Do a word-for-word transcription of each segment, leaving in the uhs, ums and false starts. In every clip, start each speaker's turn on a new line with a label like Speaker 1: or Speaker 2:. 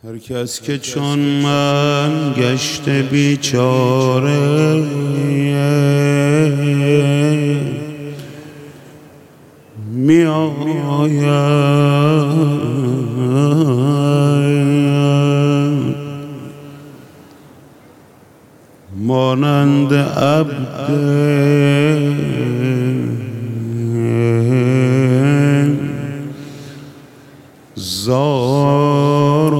Speaker 1: هر کس که چون من گشت بیچاره می آید مانند عبد زار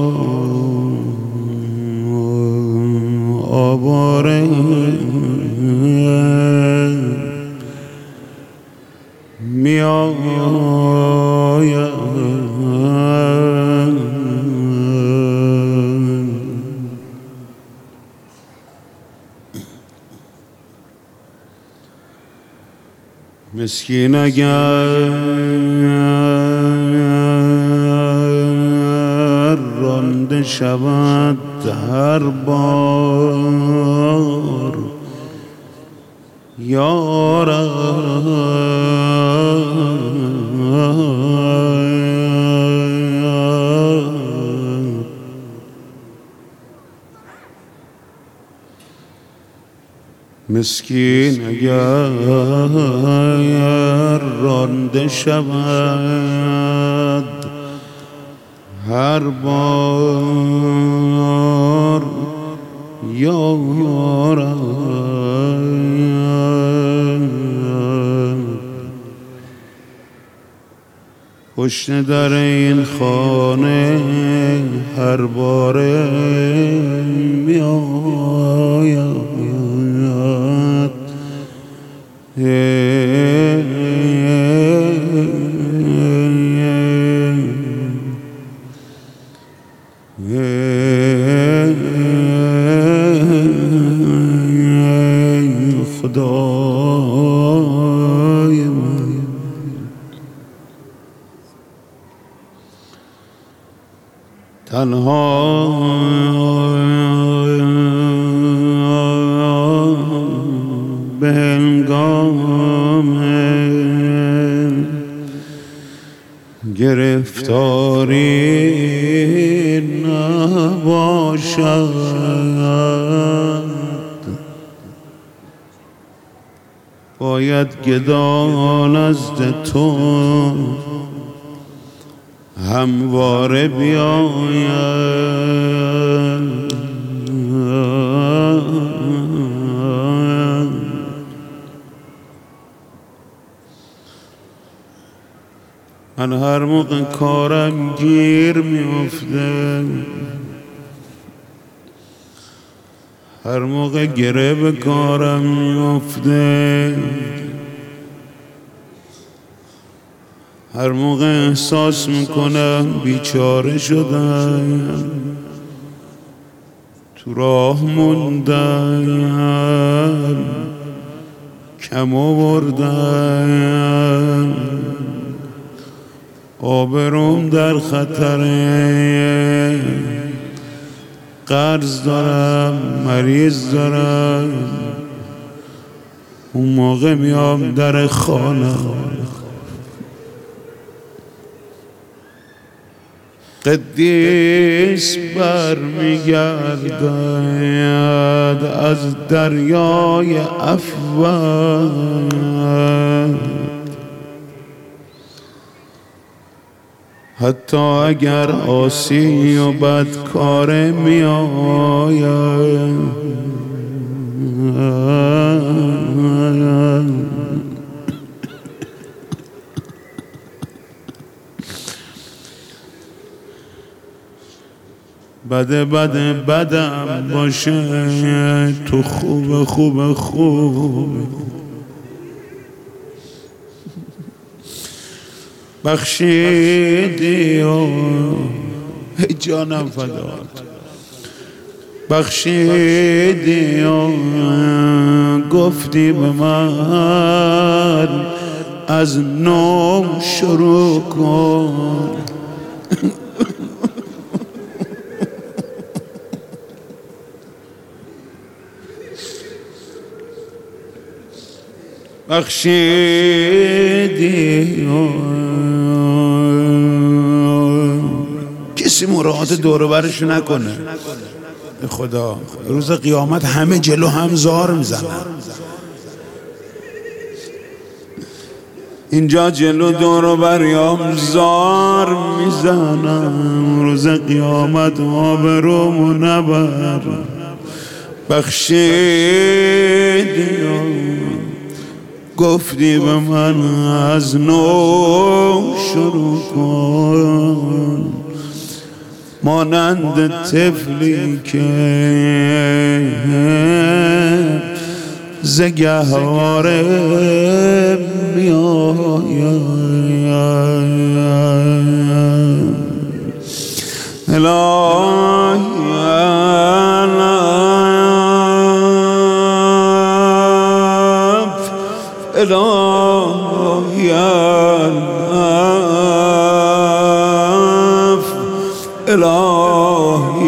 Speaker 1: آواره می آید مسکین اگر رانده شود هر بار یارم مسکین اگر رانده شود هر بار یارم پشت در این خانه هر باره می آید خدای من تنها به هنگام گرفتاری نباشد باید گدا نزد تو همواره بیاید من هر موقع کارم گیر میفته هر موقع گره به کارم میفته هر موقع احساس میکنم بیچاره شدم تو راه موندم کم آوردم آبروم در خطره قرض دارم مریض دارم اون موقع میام در خانه قدیس برمیگردد از دریای عفوت حتی اگر عاصی و بدکار می آید بده بده بدم باشه تو خوب خوب خوب بخشیدی و جانم فدات بخشیدی و گفتی به من از نو شروع کن
Speaker 2: بخشیدی
Speaker 1: کسی مراعات دور و برش نکنه. به خدا روز قیامت همه جلو هم زار میزنن. اینجا جلو دور و بریام زار میزنم، روز قیامت آبرومو نبر. بخشیدی گفتی به من از نو شروع کن، مانند طفلی که ز گهواره میآید. الهی الهی الهی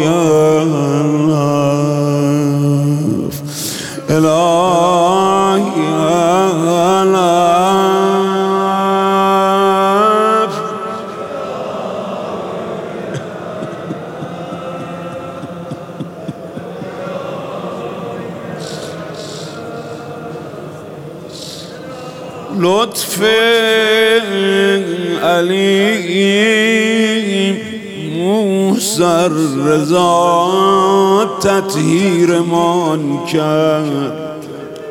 Speaker 1: الهی لطف علی موسی رضا تطهیرمان کرد.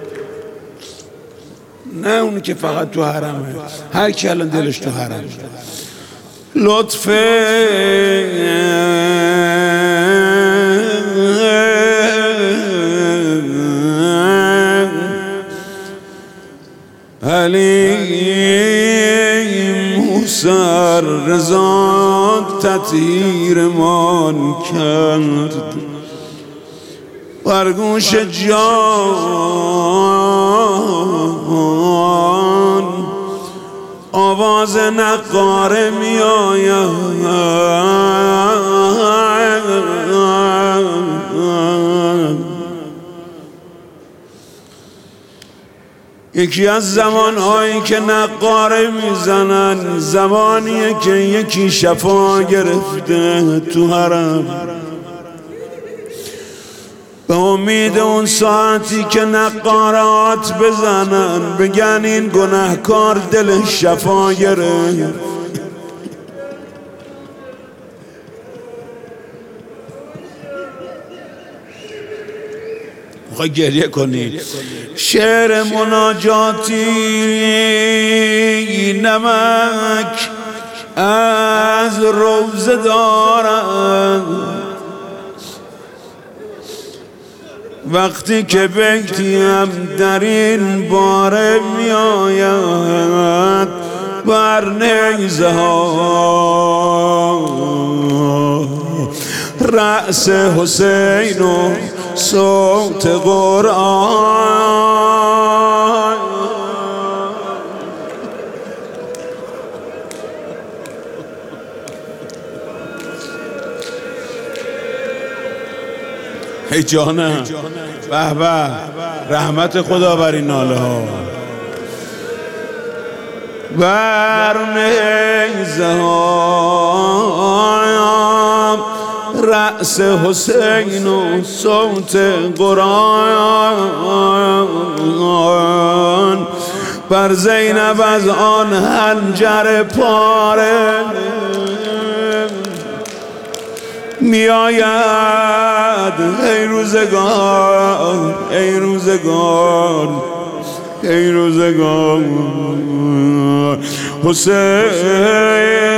Speaker 1: نه اونی که فقط تو حرمه، هر کی الان دلش تو حرمه. لطف علی موسی رضا تطهیرمان کرد. بر گوش جان آواز نقاره می آید. یکی از زمانهایی که نقاره میزنن زمانیه که یکی شفا گرفته تو حرم، به امید اون ساعتی که نقارات بزنن بگن این گناهکار دلش شفا گرفت. میخوای گریه کنی؟ شعر مناجاتی نمک از روزه دارم، وقتی که بیتیم در این باره می آید بر نیزه ها رأس حسین و صوت قرآن. ای جانم، به به، رحمت خدا بر این ناله ها. بر نیزه ها رأس حسین و صوت قرآن، بر زینب از آن حنجر پاره می آید. ای روزگار، ای روزگار، ای روزگار، حسین